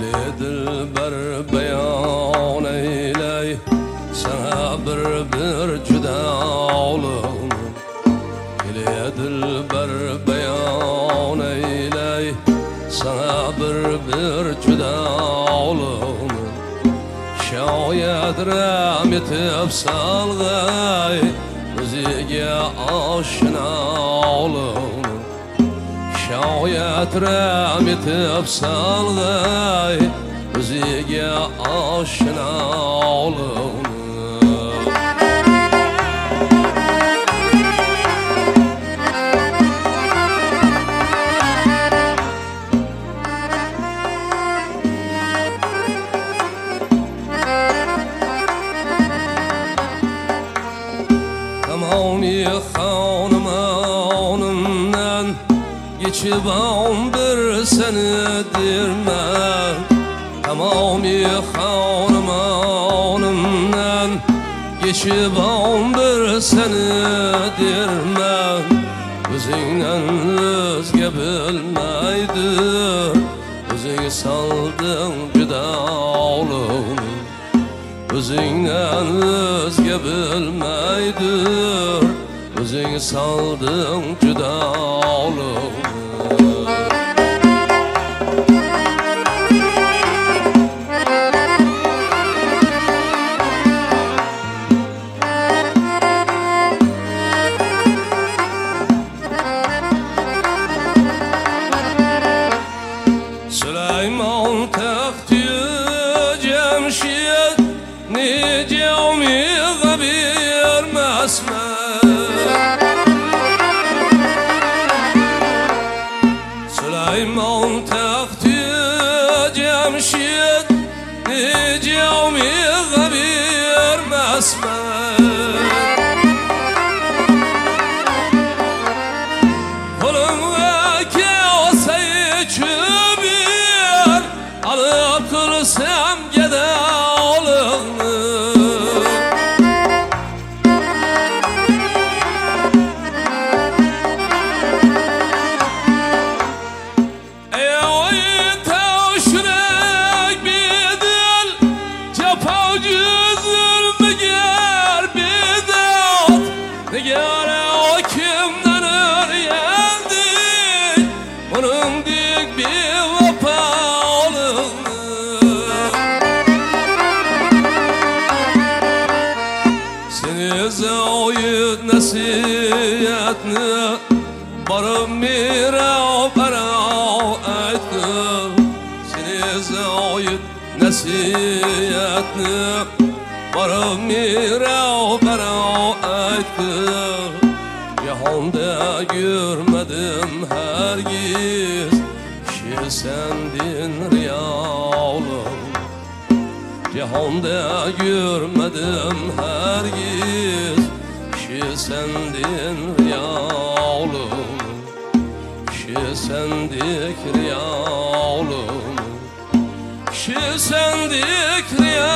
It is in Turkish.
Gele dilber beyan eyley sana bir cüda oğlum. Gele dilber beyan eyley sana bir cüda oğlum. Şayet rahmetip salgay o'ziga oshna oğlum. Şayet rahmetip salgay o'ziga oshna oğlum. Tamami hanımanımdan geçip bir seni dirmen. Tamami hanımanımdan geçip bir seni dirmen. Özünden özge bilmeydi, özünü saldın cüda oğlum. Özünden özge bilmeydir, özünü saldın cüda oğlum. Süleyman tahtı cemşir nice umiga birmesme. Süleyman tahtı cemşir nice umiga birmesme. Kolumga kevseyi çübür alıp kılsam gede Negare o kimden öğrendi, onun dik bir vefalığını. Seni zayıf nasihatini barım mirav berav ettim. Seni zayıf nasihatini barım mirav berav ettim. Cihanda görmedim hergiz kişi sendin riyalım. Cihanda görmedim hergiz kişi sendin riyalım. Kişi sendik riyalım. Kişi sendik riyalım.